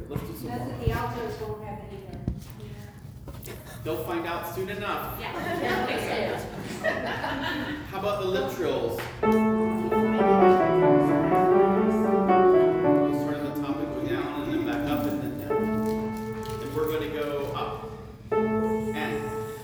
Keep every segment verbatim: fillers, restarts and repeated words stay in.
Let's do some That's more. what the altos won't have it either. They'll find out soon enough. Yeah. How about the lip trills? We'll start at the top and go down, and then back up, and then down. And we're going to go up and.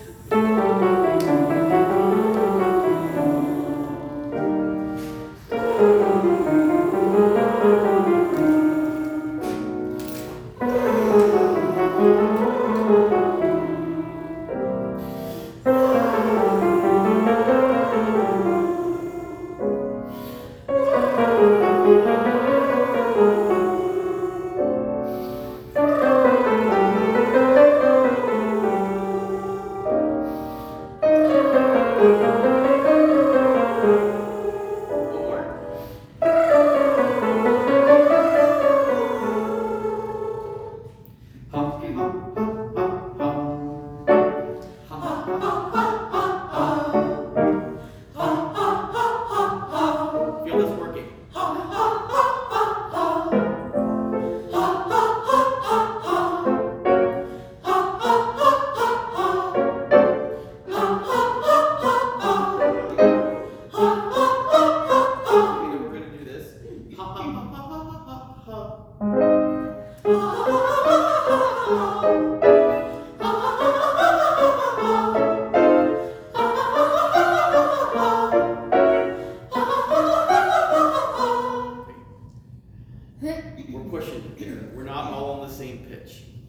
We're pushing it there. We're not all on the same pitch.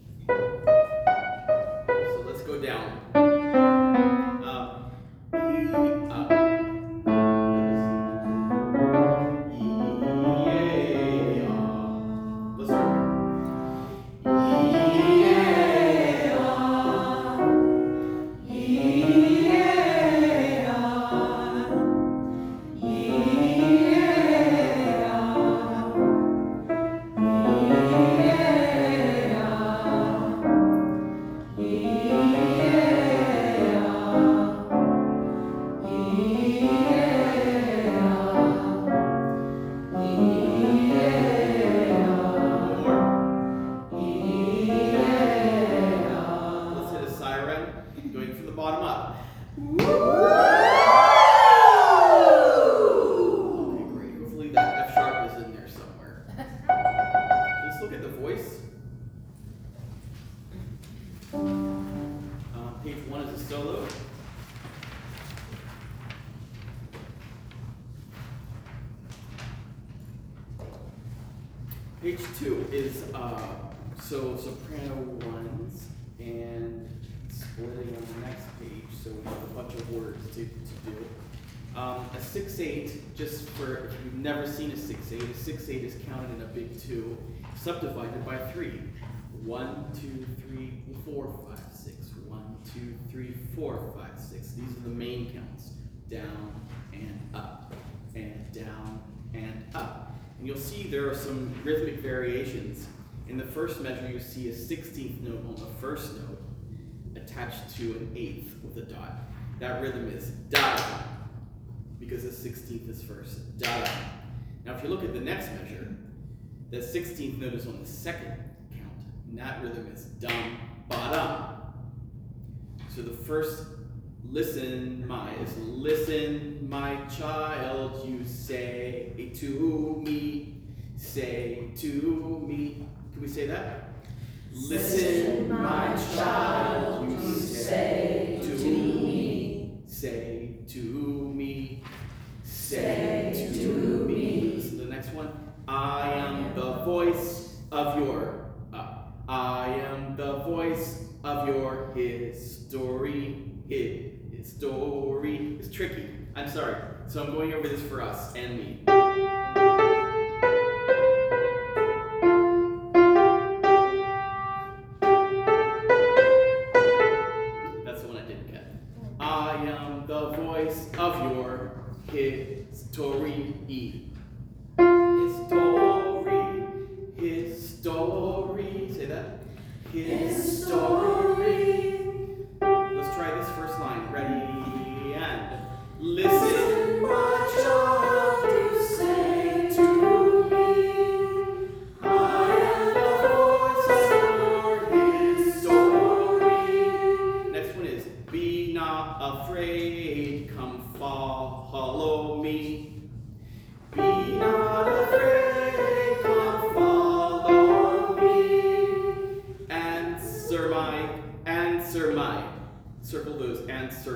So let's go down. Um, E, up. E, A, let's start. E, A, E, A, E, going from the bottom up. Okay, great. Hopefully that F sharp is in there somewhere. Let's look at the voice. Uh, page one is a solo. Page two is uh, so soprano ones and splitting on the next page, so we have a bunch of words to, to do. Um, a six eight, just for if you've never seen a six eight, a six eight is counted in a big two, subdivided by three. One, two, three, four, five, six. One, two, three, four, five, six. These are the main counts. Down and up, and down and up. And you'll see there are some rhythmic variations. In the first measure, you see a sixteenth note on the first note, attached to an eighth with a dot. That rhythm is da, because the sixteenth is first, da. Now if you look at the next measure, the sixteenth note is on the second count, and that rhythm is dum, ba, dum. So the first listen, my, is listen, my child, you say to me, say to me. Can we say that? Listen, my child, you say to me, say to me, say to me. Listen to the next one. I am the voice of your, uh, I am the voice of your history. His story is tricky. I'm sorry. So I'm going over this for us and me. I am the voice of your history. History, history. Say that. History. Let's try this first line. Ready and listen, my child, you say to me, I am the voice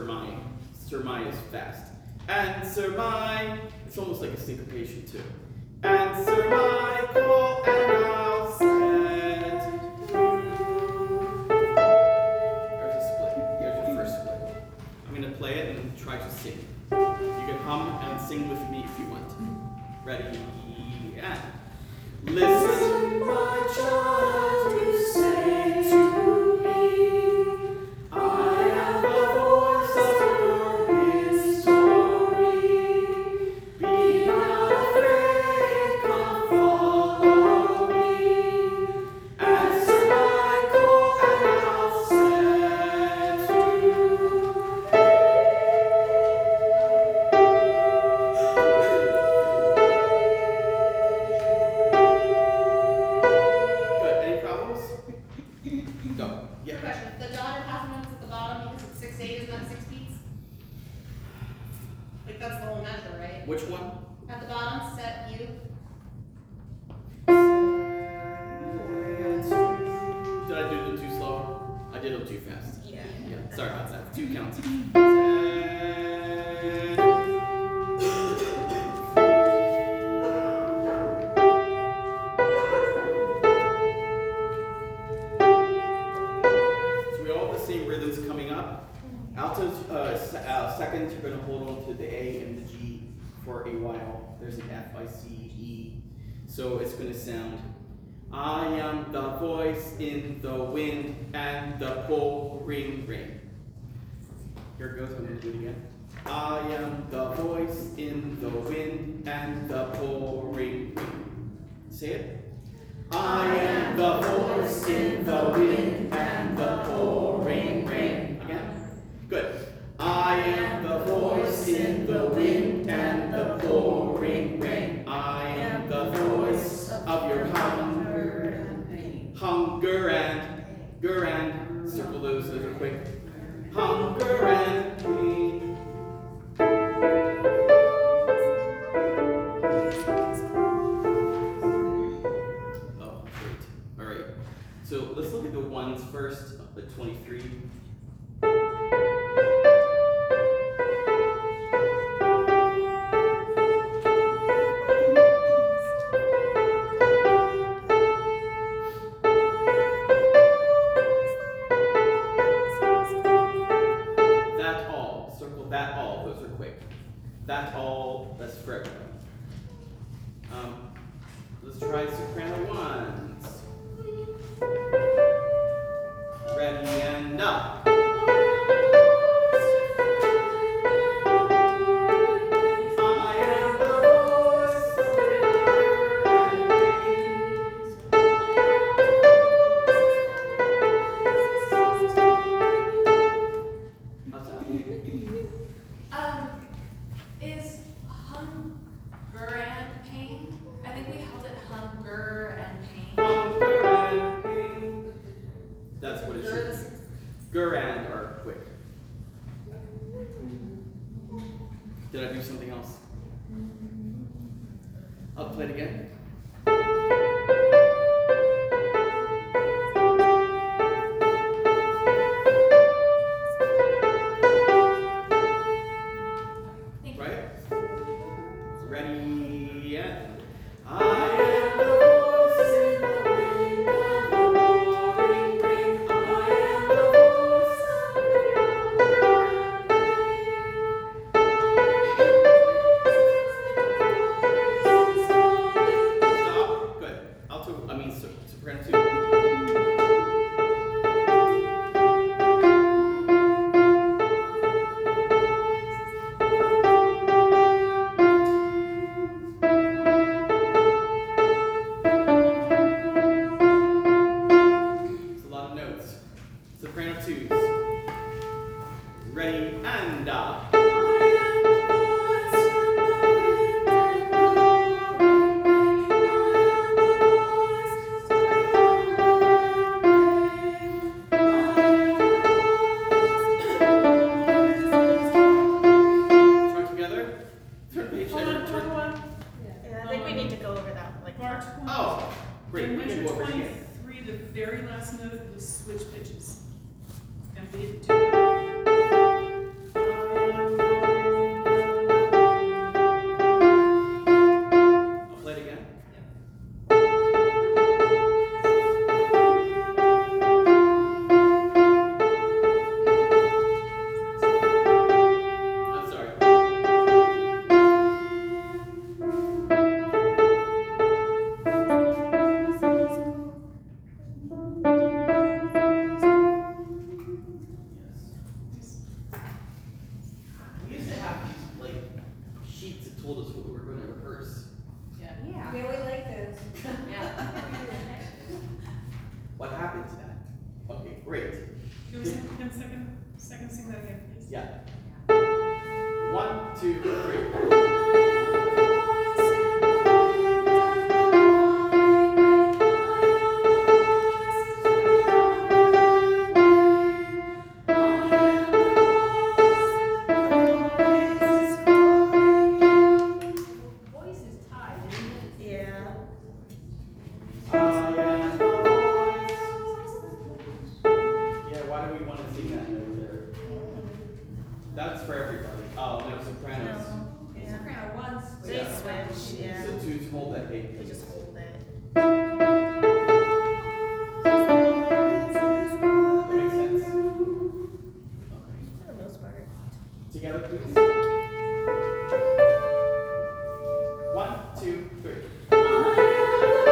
Sirmai. Sirmai is fast. And Sirmai, it's almost like a syncopation too. And Sirmai, call and I'll set you. There's a split. Here's your first split. I'm gonna play it and try to sing. You can hum and sing with me if you want. Ready? And listen, my child, to say to me, I am the voice of your history. Be not afraid, come follow me. Answer my call and I'll set you. Good. Any problems? Go. Yeah. Quick question, the dotted half notes at the bottom because it's six eight is not six beats? Like that's the whole measure, right? Which one? At the bottom, set you. Did I do them too slow? I did them too fast. Yeah. Yeah. Sorry about that. Two counts. So we all have the same rhythms coming up. Altos, uh, se- uh, seconds, you're going to hold on to the A and the G for a while. There's an F, I, C, E. So it's going to sound, I am the voice in the wind and the pouring rain. Here it goes, I'm going to do it again. I am the voice in the wind and the pouring rain. Say it. I am the voice in the wind and the pouring rain. Again. Good. I am the voice in the wind and the pouring rain. I am the voice of your hunger, hunger and, ger and, circle those, those are quick. Hunger and pain. Oh, great. All right. So let's look at the ones first, the twenty-three. That all, circle that all, those are quick. That all, that's for everyone. Um, let's try soprano ones. Ready and up. I am the voice of How's that? Um, is hunger and pain? I think we held it hunger and pain. Hunger and pain. That's what it should be. Ger and are quick. Did I do something else? I'll play it again. Thank you. Right? Ready and I am the voice in the wind and the roaring rain. I am the voice of Stop. Good. Alto, I mean so, soprano two. It's a lot of notes. Soprano twos. Ready and uh. Try together. Turn page Hold on, every hold turn. on. Yeah, I think we need to go over that, like. Bar twenty. Oh, great. In We can measure go over it again. twenty-three, the very last note, you switch pitches. And we didn't do it. Second, sing that again, please. Yeah. One, two, three. Voice is tied, isn't it? Yeah. I am the voice. Yeah, why do we want to sing that note there? That's for everybody. Oh, no, sopranos. No. Yeah. Soprano one switch. They Yeah. switch, yeah. So twos hold that eight. They just hold it. That makes sense? Okay. For the most part. Together, please. One, two, three.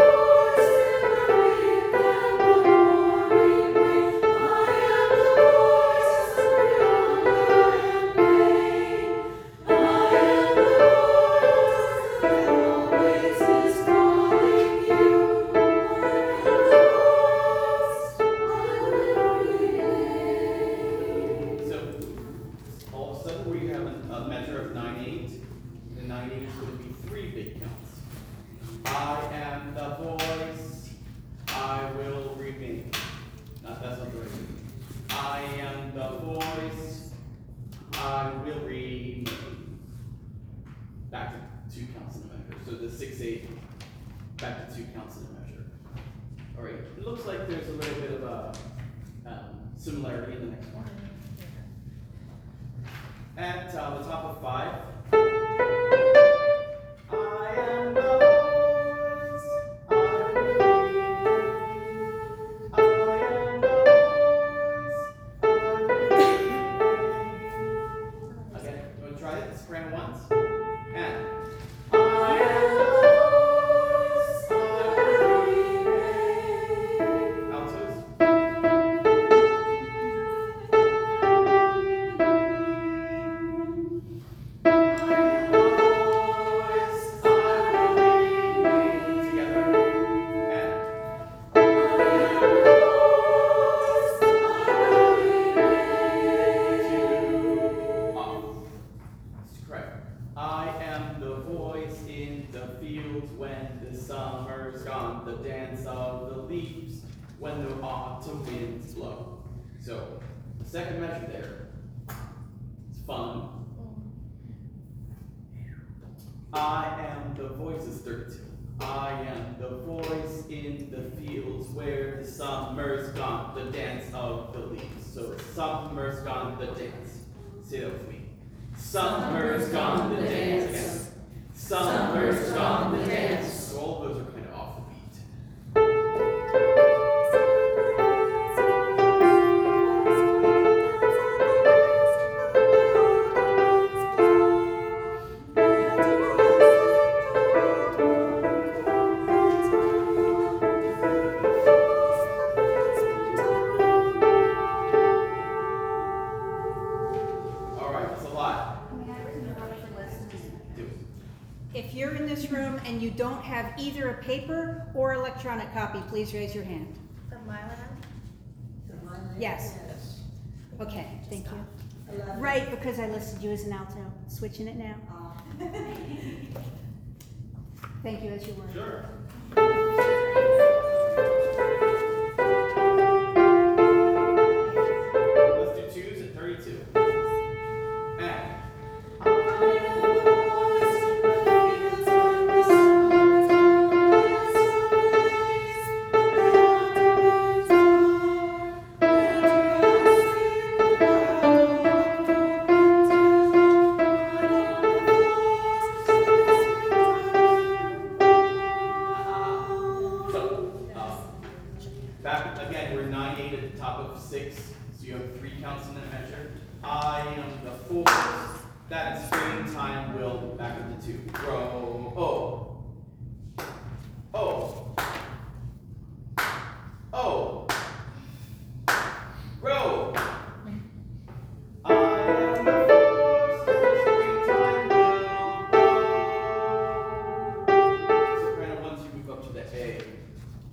So, all of a sudden, we have a, a measure of nine eight. The nine eight is going to be three big counts. I am the voice. I will remain. Not that's not the right thing. I am the voice. I will remain. Back to two counts in a measure. So the six eight. Back to two counts in a measure. All right. It looks like there's a little bit of a um, similarity in the next one. At uh, the top of five. I am the voice. I will remain. I am the voice. I will remain. Again, you want to try it? Soprano once. And I am the voice. I will remain. Altos. I am the voice in the fields when the summer's gone, the dance of the leaves when the autumn winds blow. So, the second measure there, it's fun. I am the voice is thirty-two. I am the voice in the fields where the summer's gone, the dance of the leaves. So, summer's gone, the dance. Say that with me. Summer's gone, the dance. Again. Summer's gone, the dance. So all of those are kind of off the beat. All right, it's a lot. Do it. If you're in this room and you don't have either a paper or electronic copy, please raise your hand. The Mylan? Yes. Okay, thank you. Right, because I listed you as an alto. Switching it now. Thank you, as you were. Sure. Let's do twos at thirty-two. And so, um, back again, we're nine eight at the top of six, so you have three counts in that measure. I am the fourth. That springtime will back up to two. Grow. Oh. Oh. Oh. Row. I am the fourth. Springtime will grow. Soprano ones, you move up to the A.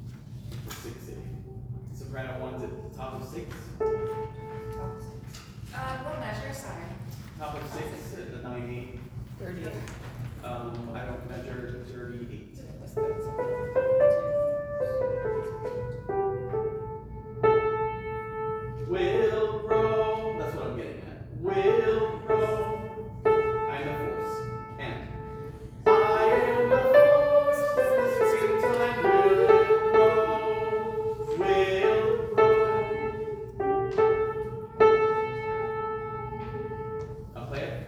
Six A. Soprano ones at the top of six. Uh, what measure, sorry? Top of six, at the nine eight. Thirty-eight. Um, I don't measure thirty-eight. Will grow, that's what I'm getting at. Will grow. I'm the force. And I am the force. The same time will grow. Will grow. I'll play it.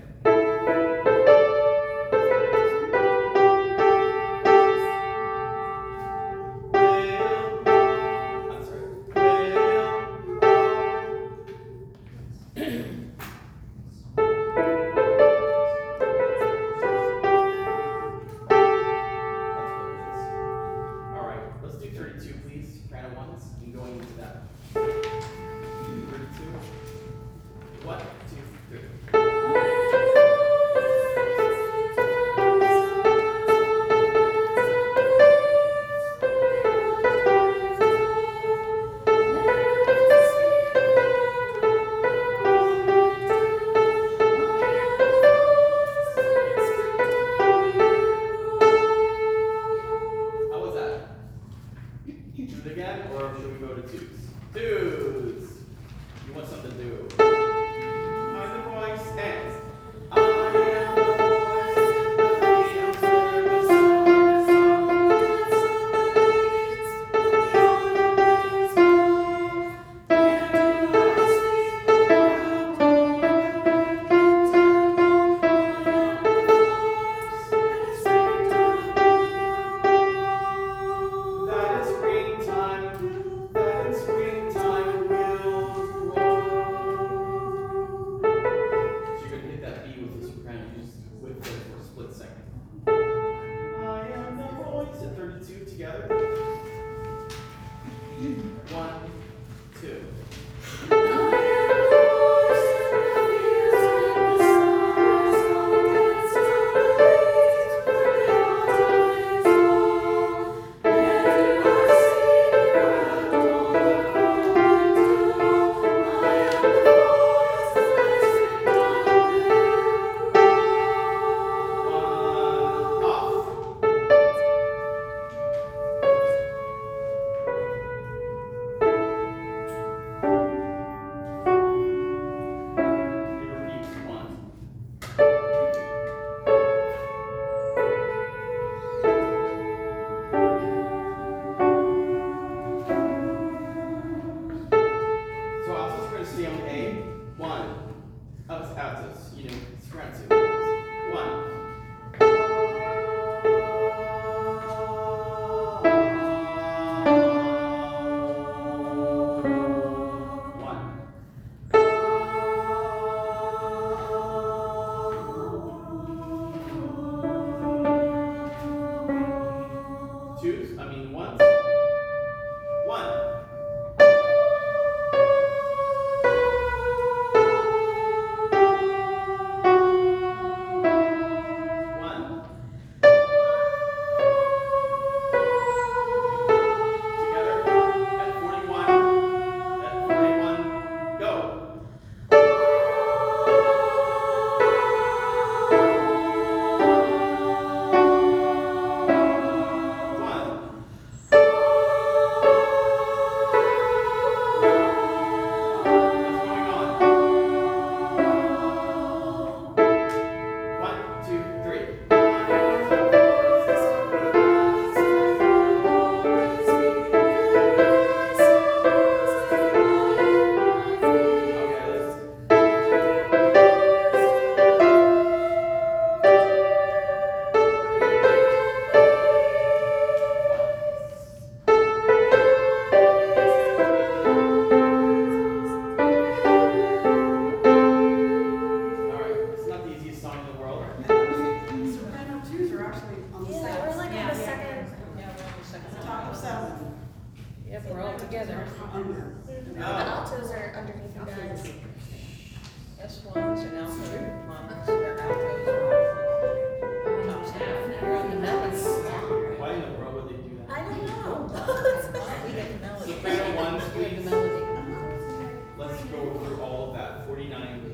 Let's go through all of that. forty-nine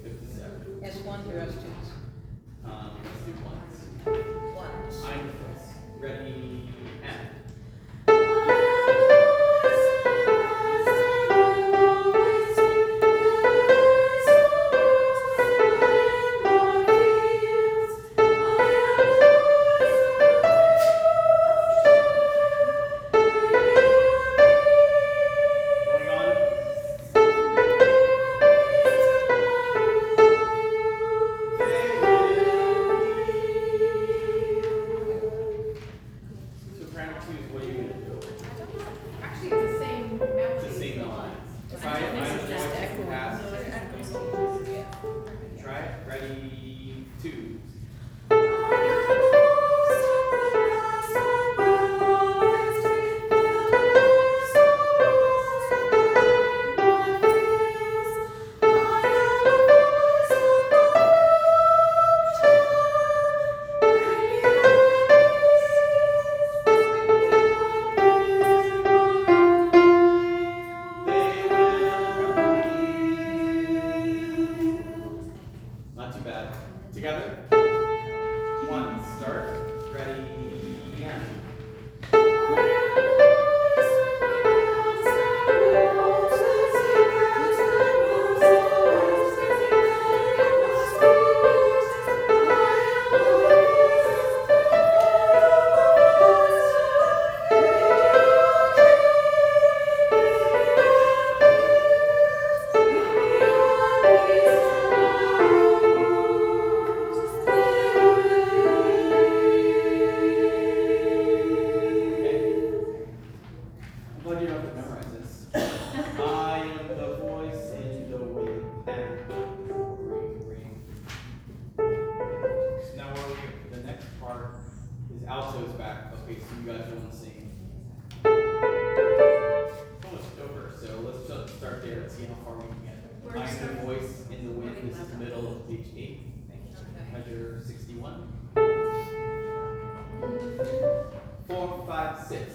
fifty-seven. S one through S two. Um, let's do ones. Ones. I'm Chris. Ready, and. Going on. Soprano two, what are you gonna do? Actually, it's the same melody. It's the same melody. Try it, I don't know if you can pass. Try it, ready, two. Not too bad. Together. One, start. Ready, and. Okay. I'm glad you don't have to memorize this. I am the voice in the wind and ring, ring. So now we're here. The next part is alto's back. Okay, so you guys want to sing. Almost over, so let's just start there and see how far we can get. I am the voice in the wind. This is the middle of page eight. Measure sixty-one. Four, five, six.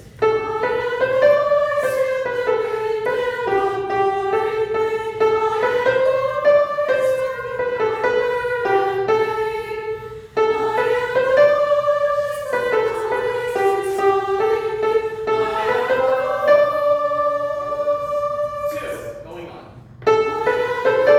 Two, going on.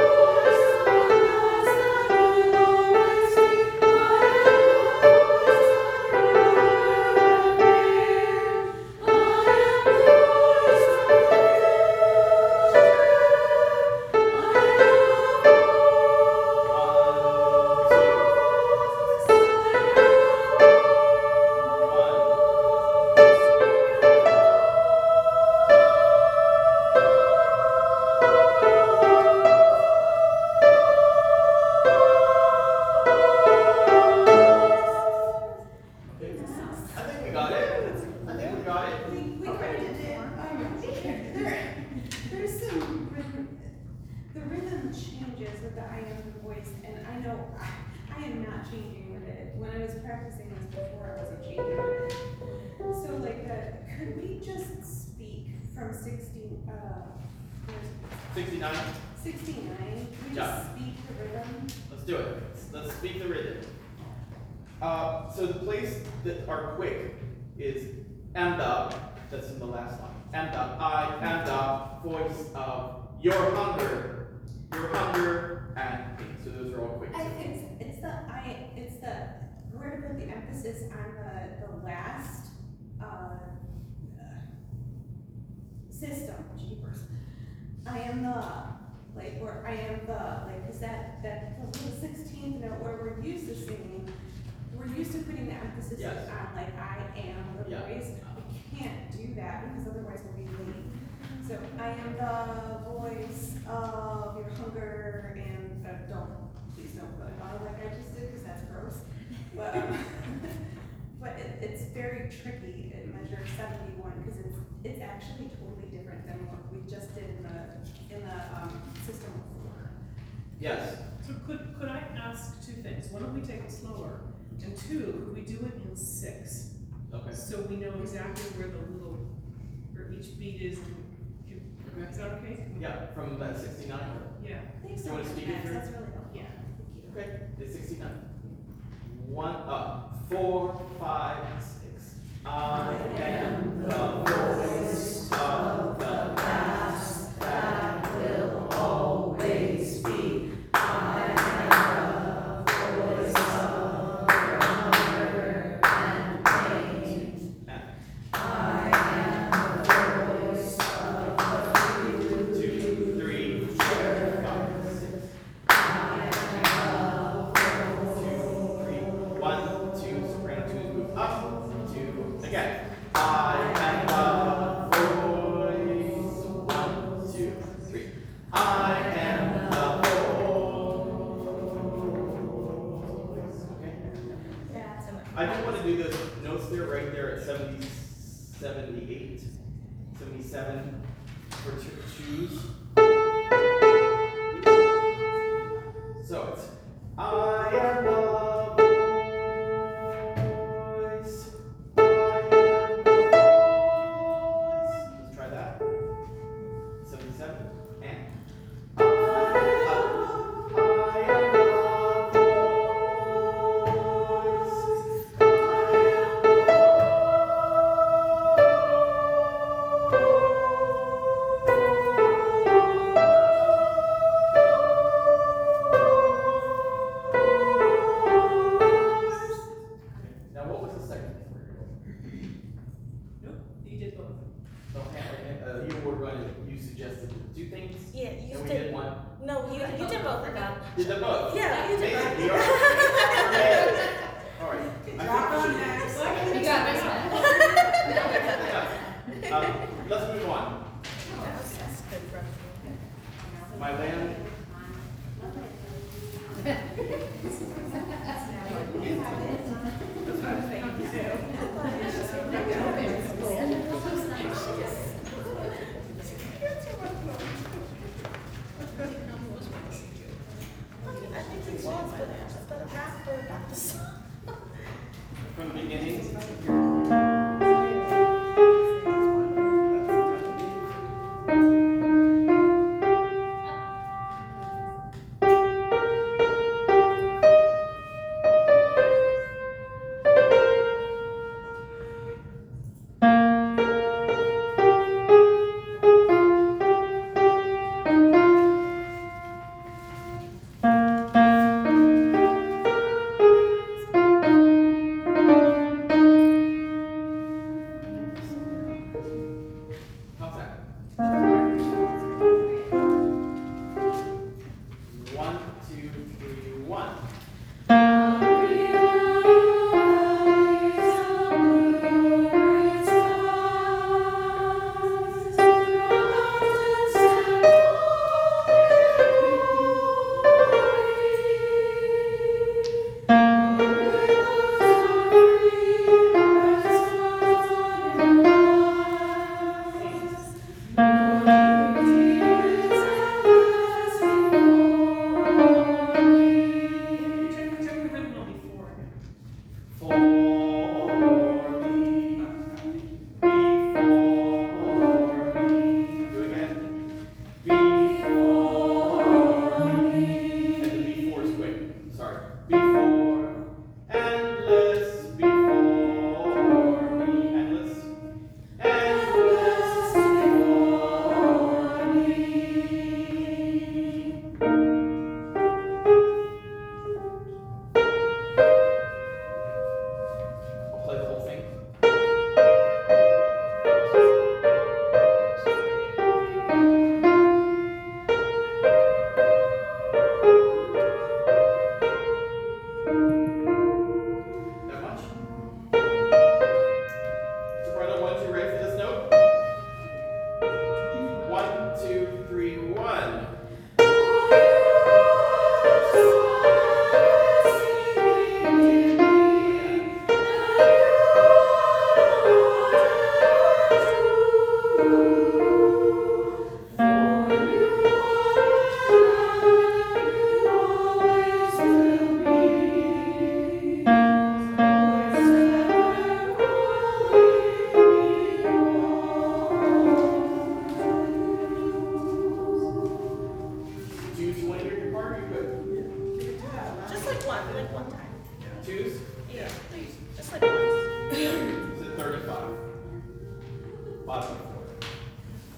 I think we got it. I think we got it. We, we kind of did, um, there, there's some rhythm, the rhythm changes with the I am the voice, and I know I, I am not changing with it. When I was practicing this before, I wasn't changing with it. So like, uh, could we just speak from sixteen, uh, Sixty-nine. sixty-nine? Could we Yeah. just speak the rhythm? Let's do it. Let's speak the rhythm. Uh, so the place that are quick is and the, that's in the last line. And the, I and the voice of your hunger, your hunger and me. So those are all quick. I think it's, it's the I, it's the, where to put the emphasis on the, the last, uh, uh, system, jeepers. I am the, like, where I am the, like, cause that, that, the little sixteenth note where we're used to singing, we're used to putting the emphasis Yes. on, like, I am the Yeah. voice. We can't do that because otherwise we'll be late. So I am the voice of your hunger and, uh, don't, please don't put it on like I just did, cause that's gross. But, um, but it, it's very tricky in measure seventy-one, cause it's, it's actually totally different than what we just did in the, in the, um, system before. Yes. So could, could I ask two things? One, don't we take it slower? And two, could we do it in six? Okay. So we know exactly where the little, where each beat is, and you- Is that okay? Yeah, from that sixty-nine. Yeah. Thanks You so wanna much, speak it Max, through? that's really helpful. Yeah. Okay, it's sixty-nine. One up, four, five, six. I am the voice of the past that will always be. I am the voice of your hunger and pain. I am the voice of the few. Two, three, four, five, six. One, two, soprano twos move up, two, again. I am the voice. One, two, three. I am the voice. Okay. Yeah. I just want to do those notes there, right there at seventy, seventy-eight, seventy-seven for two, choose. So it's I am the voice. I am the voice. Let's try that. seventy-seven and I am, I am the voice. Now, what was the second thing we were doing? Nope, you did both. So, uh, you were going to, you suggested two things, Yeah, you and we did, did one. no, you, you did both of them. Did them both? Yeah, you did Amazing, both. we are. Okay. All right. I Drop on think we Max. You got this one. should- yeah. Um, let's move on. That's, that's good for My land. That's what I was thinking too. I think it was, but it's better rap for about the song. From the beginning.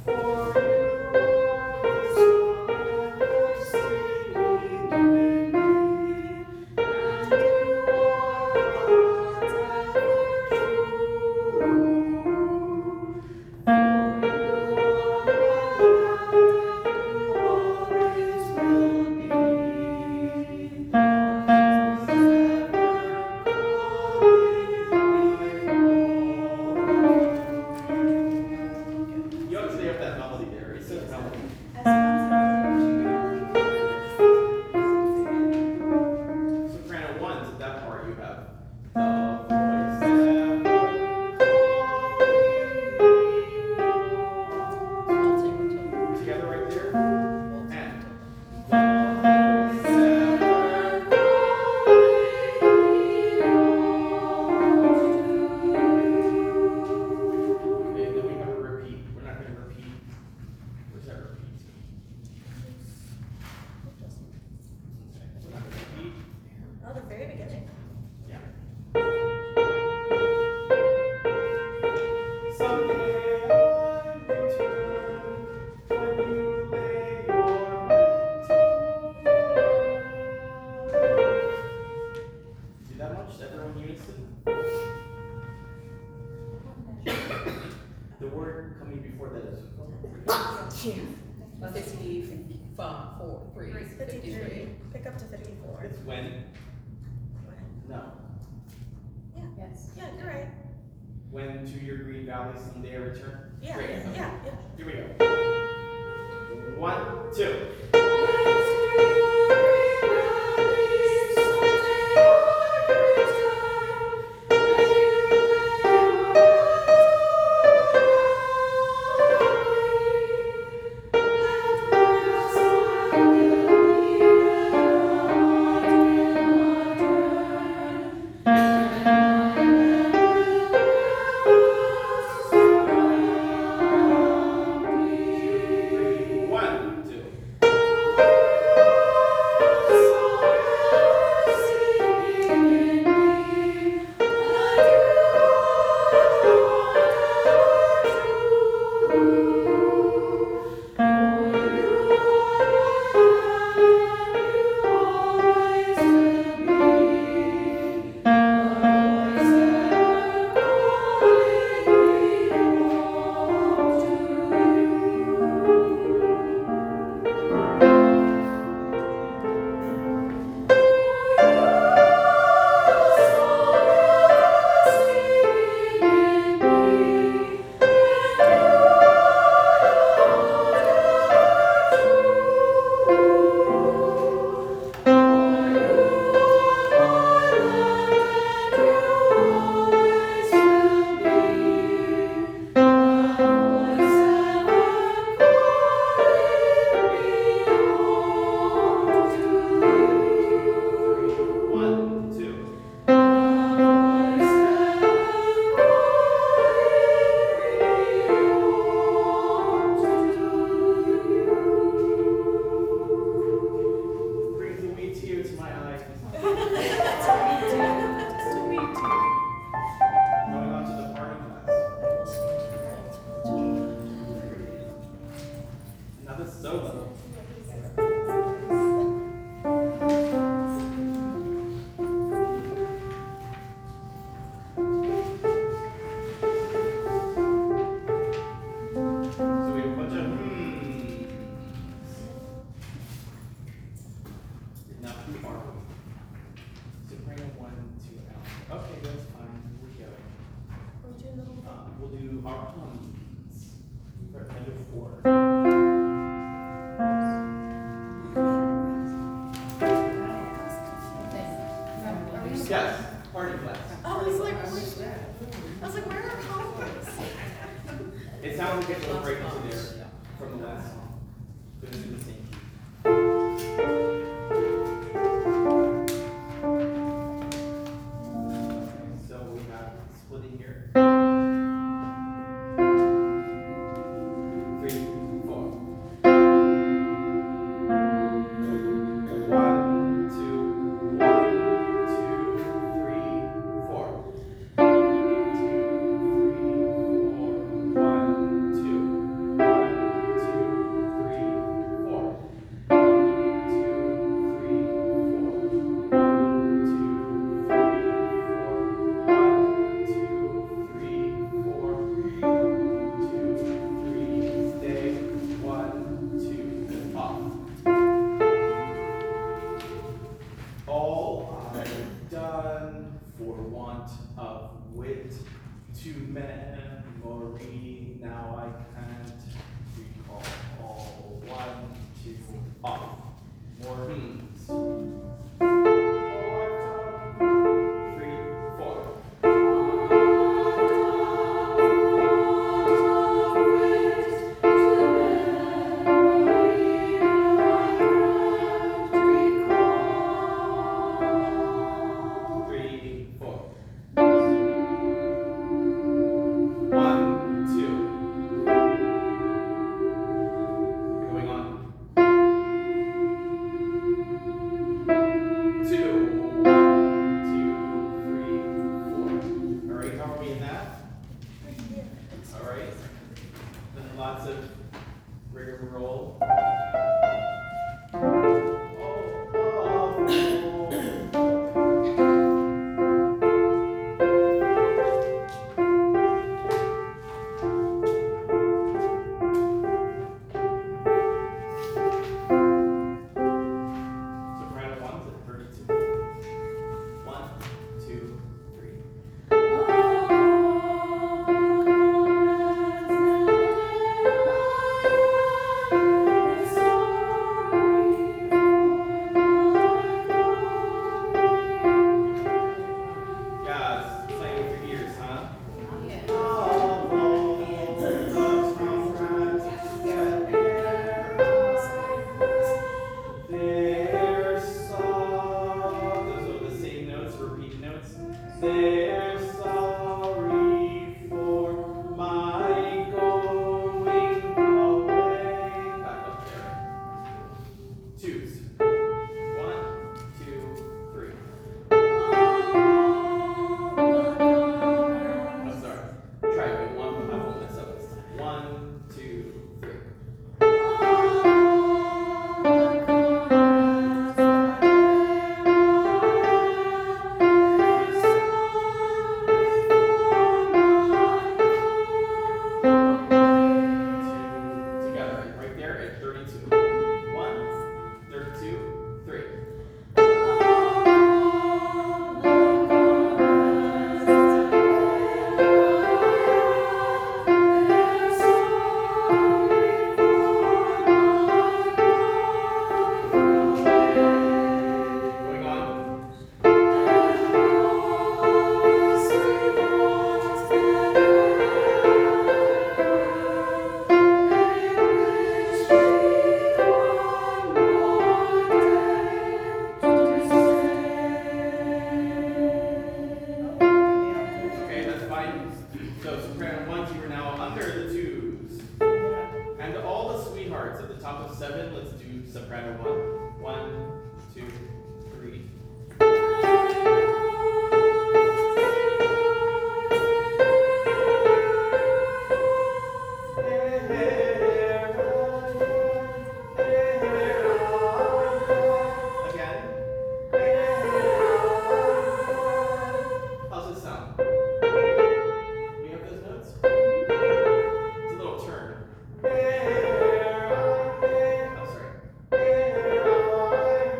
You actually have that melody there. It says melody. Soprano ones, at that part you have the voice ever together right there. And the voice okay, then we have a repeat. We're not gonna repeat. Where's that repeat? We're not gonna repeat. Oh, the very beginning. Yeah. Someday I return when you lay your head to see that much? Everyone in unison? The word coming before that is Fifty-five, four, three, Fifty-three. fifty-three. Pick up to fifty-four. it's when? No. Yes. Yeah, you're right. When to your green valley someday I return? Yeah, Great. yeah, yeah, yeah. Here we go. One, two. One, two. One, two. Brings a wee tear to my eye. Going on to the party class. Another solo. So we have a bunch of hmms. Now who are we? Soprano one, two, alto. Okay, that's fine. We go. We'll do a little. Uh, we'll do our hums for measure four. Yes, party class. I was like, wait. I was like, where are colors? It sounds like it's a break into there from the last song. But it's in the same key. So we have splitting here. Three, four. One, two, one, two, three, four. Two, three, four. One, two, one, two memory, now I can't recall all. One, two, off. More means. Three, four. Three, four. One, two. Going on. Two. One, two, three, four. Alright, how are we in that? Alright. Then lots of rigmarole. Oh, oh, oh. Soprano one's at thirty-two. One, two, three. Guys, playing with your ears, huh? They're sorry. Those are the same notes, repeat notes. They're sorry for my going away. Back up there. Twos. One, two, three. I'm sorry. Try it one, I won't mess up this time. One, two, three. Two together, right there at thirty-two. One, thirty-two, three. Going on. Okay, that's fine. So soprano ones, you are now under the twos. And all the sweethearts at the top of seven, let's do soprano one. One, two, three. Again. How's this sound? We have those notes? It's a little turn. Oh, sorry.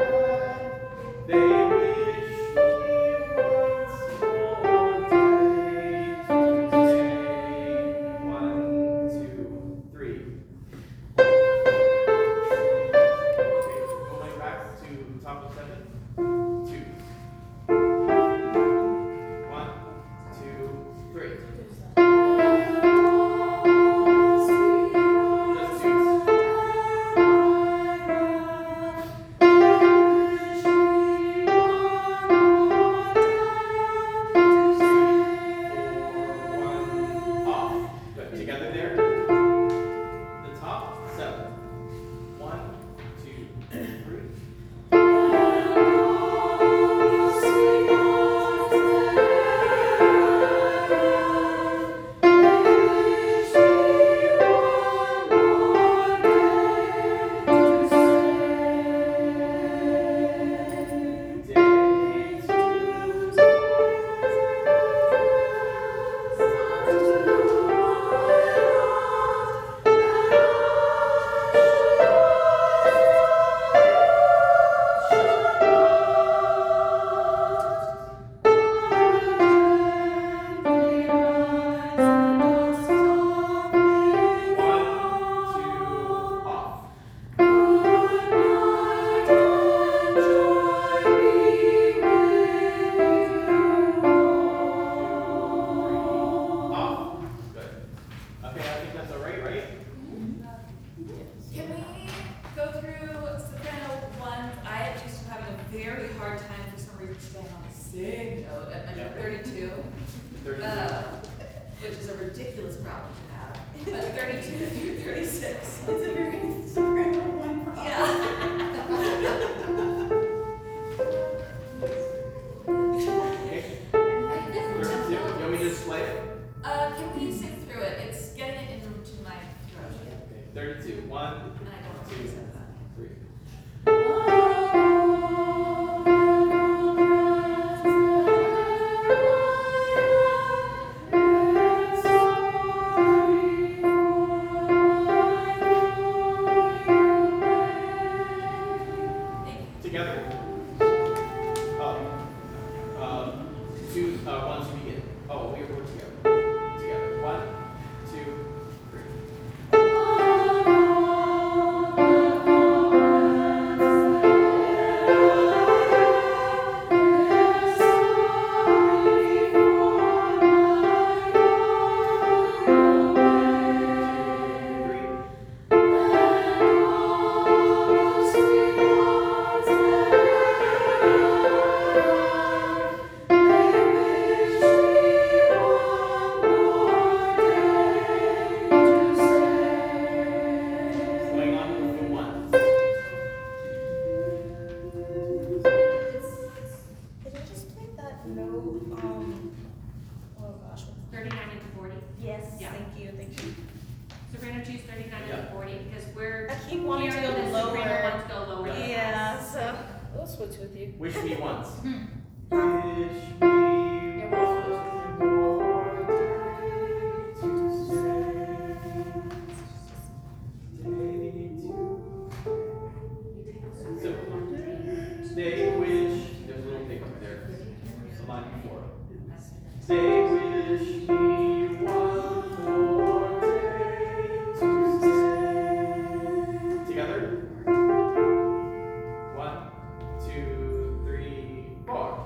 Yeah. thirty-two, Thirty-two. uh, which is a ridiculous problem to have. But thirty-two through thirty-six. It's a very soprano one problem. Yeah. Okay. Thirty-two. You want me to just play it? Uh, can we sing through it? It's getting it into my throat. Okay. Thirty-two. One, And I don't know two, what said that. three. Together. Oh. Um, two, uh, one, two, begin. Oh, we were together. Together. One, two, three. Going on with the ones. Did I just take that note, um, oh gosh. Thirty-nine and forty. Yes, Yeah. thank you, thank you. Soprano two's thirty-nine Yeah. and forty, because we're I keep wanting to hearing go the lower. soprano ones go lower than Yeah, us. so, we'll switch with you. Wish me once. Hmm. Wish me one more day to stay. So, they wish, there's a little pick up there. It's the line before. They wish me one more day to stay. Together. One, two, three, four.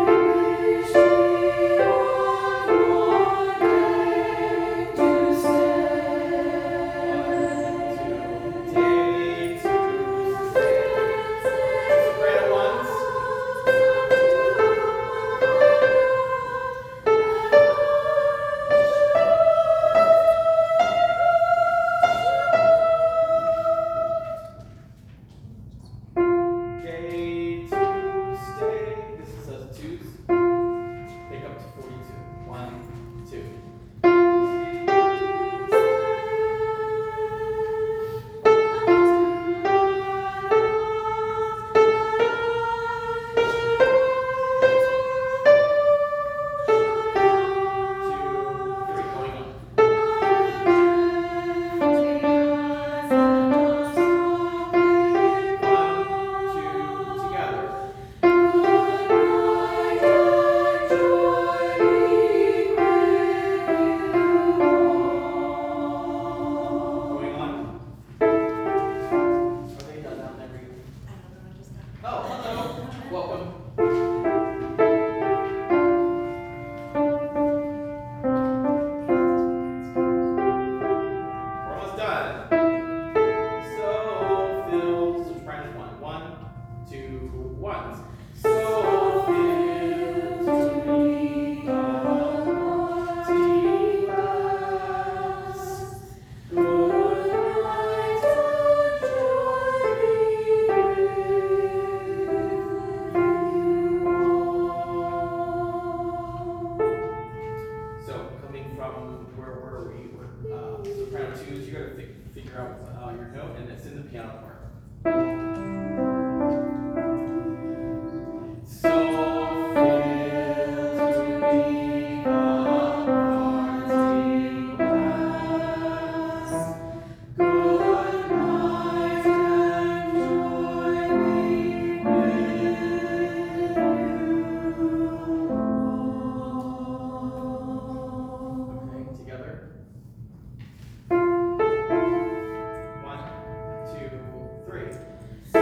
Day to stay. This is a twos. Pick up to forty-two. One, two. Two, three, going up. One, two, together. Going on. Are they done down there? Oh, hello. Welcome. We're almost done. So filled. Soprano one. One, two, ones. So filled to be a empty glass. Good night and joy be. So coming from where were we? We're, uh, soprano twos. You got to fi- figure out uh, your note, and it's in the piano part. So filled to be a empty glass. Good night and joy be with you. Okay, together. One, two, three.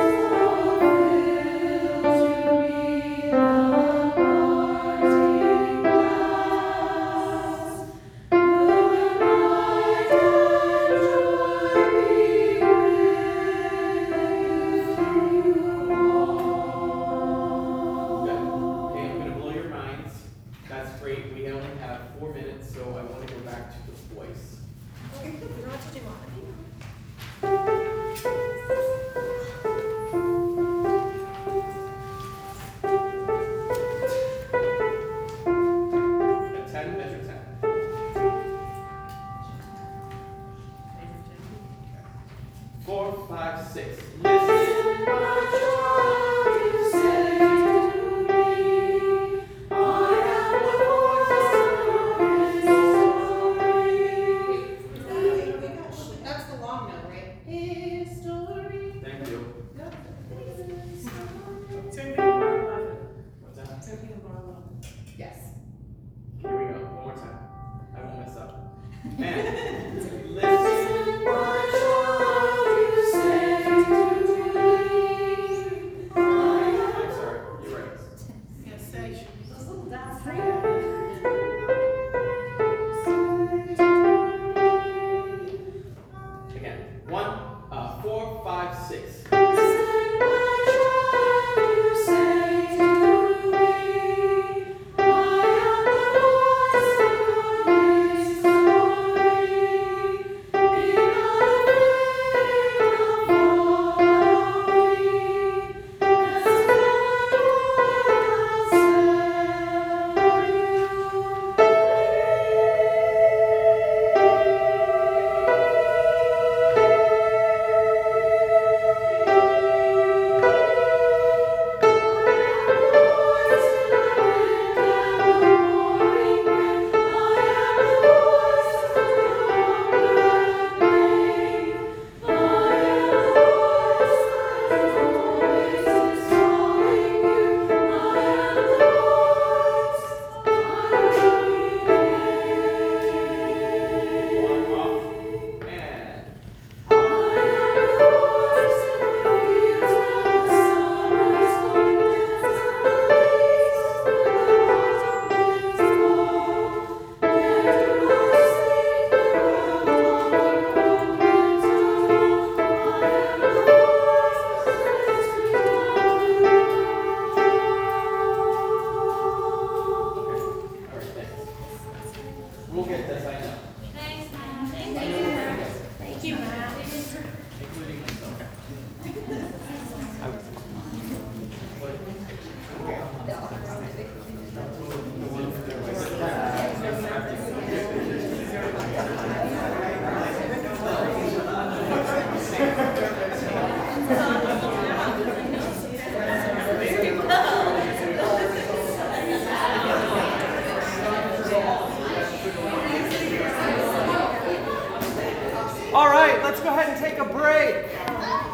four, five, six. Listen. That's the long note, right? History. Thank you. Same thing in bar eleven. What's that? Same thing in bar eleven. Yes. Here we go, one more time. I won't mess up. And listen. I'm sorry, you're right. Yes, say. Those little dots right Again, one, uh, four, five, six. One off. And okay. All right, thanks. We'll get this, I know. Thanks, Matt. Thank you, Matt. Including myself. All right, let's go ahead and take a break.